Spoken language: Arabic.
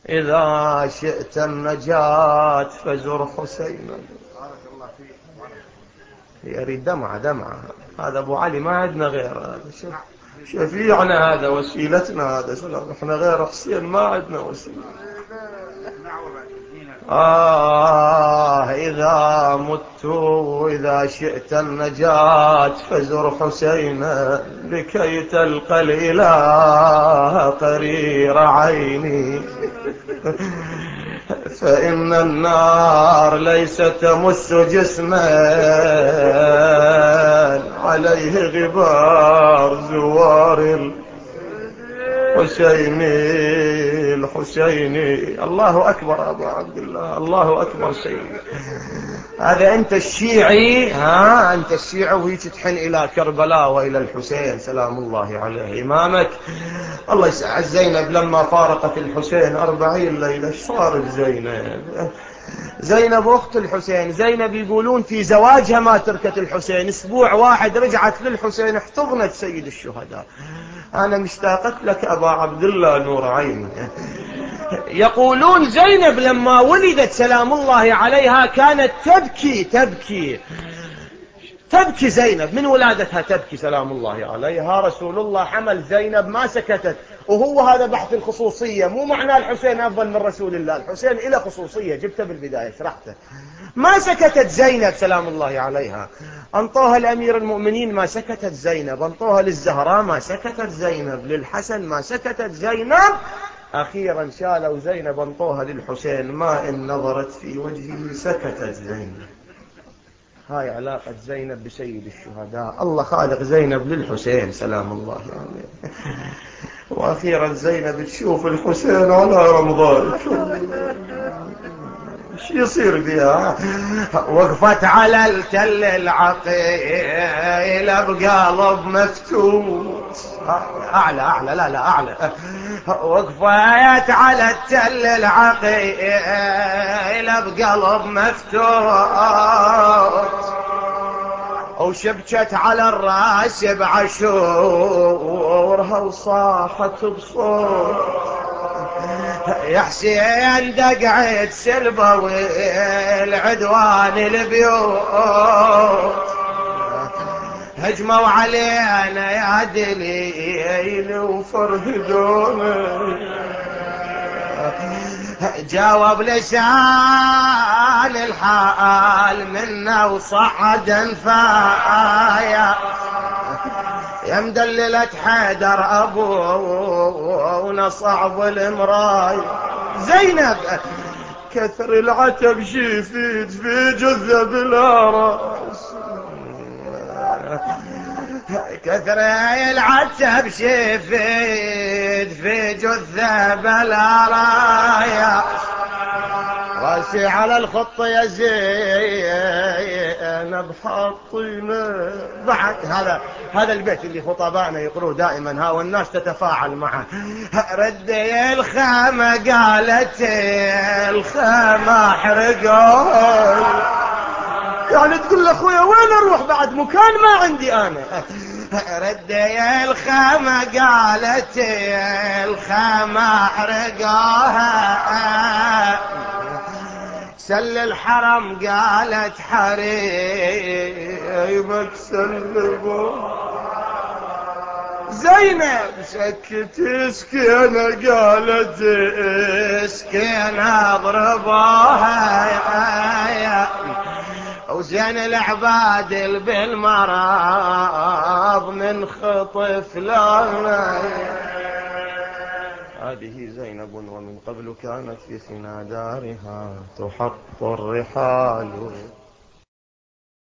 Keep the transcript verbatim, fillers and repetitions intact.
إذا شئت النجاة فزر حسينا. يريد دمعة دمعة. هذا أبو علي ما عندنا غير هذا. شفيعنا هذا، وسيلتنا هذا سلام. احنا غير حسين ما عندنا وسيلة. آه إذا مت إذا شئت النجاة فزر حسينا لكي تلقى الإله قرير عيني. فإن النار ليس تمس جسما عليه غبار زوار الحسيني الحسيني. الله أكبر أبو عبد الله، الله أكبر سيدي. هذا أنت الشيعي، ها أنت الشيعي وهيك تحن إلى كربلاء وإلى الحسين سلام الله عليه إمامك. الله يسعد زينب لما فارقت الحسين أربعين ليلة. ايش صارت زينب؟ زينب أخت الحسين. زينب يقولون في زواجها ما تركت الحسين، أسبوع واحد رجعت للحسين احتضنت سيد الشهداء. أنا مشتاقت لك أبا عبد الله نور عيني. يقولون زينب لما ولدت سلام الله عليها كانت تبكي تبكي تبكي زينب من ولادتها تبكي سلام الله عليها. رسول الله حمل زينب ما سكتت. وهو هذا بحث الخصوصية، مو معنى الحسين أفضل من رسول الله، الحسين إلى خصوصية جبته بالبداية شرحته. ما سكتت زينب سلام الله عليها. أنطوها الأمير المؤمنين ما سكتت زينب، أنطوها للزهراء ما سكتت زينب، للحسن ما سكتت زينب. أخيرا شالوا زينب أنطوها للحسين، ما إن نظرت في وجهه سكتت زينب. هاي علاقة زينب بسيد الشهداء. الله خالق زينب للحسين سلام الله عليه. وأخيرا زينب تشوف الحسين على رمضان ايش يصير بها. وقفت على التل العقيل بقلب مفتوت. أعلى أعلى لا لا أعلى. وقفت على التل العقيل بقلب مفتوت. وشبكت على الراس بعشورها وصاحت بصوت. يا حسين دقعت سلبة والعدوان البيوت. هجموا علينا يا دليل وفرهدونا. جاوب لسان الحال منا وصعد انفايا. يا مدللة حيدر أبونا صعب الامراي. زينب كثر العتب شيفيد في جثة بلا راس. كثر العتب شيفيد في جثة بلا رايا. راسي على الخط يا زينب حاطينه. بعد هذا هذا البيت اللي خطبائنا يقولوه دائما ها والناس تتفاعل معه. ردي الخامة قالت الخامة حرقوا. يعني تقول لاخويا وين اروح بعد مكان ما عندي انا. ردي الخامة قالت الخامة حرقوها. سل الحرم قالت حريمك سلبوا. زينب سكت سكينة قالت سكينة ضربوها. وزين العباد بالمرض من خطف لنا. هذه زينب ومن قبل كانت في خنا دارها تحط الرحال.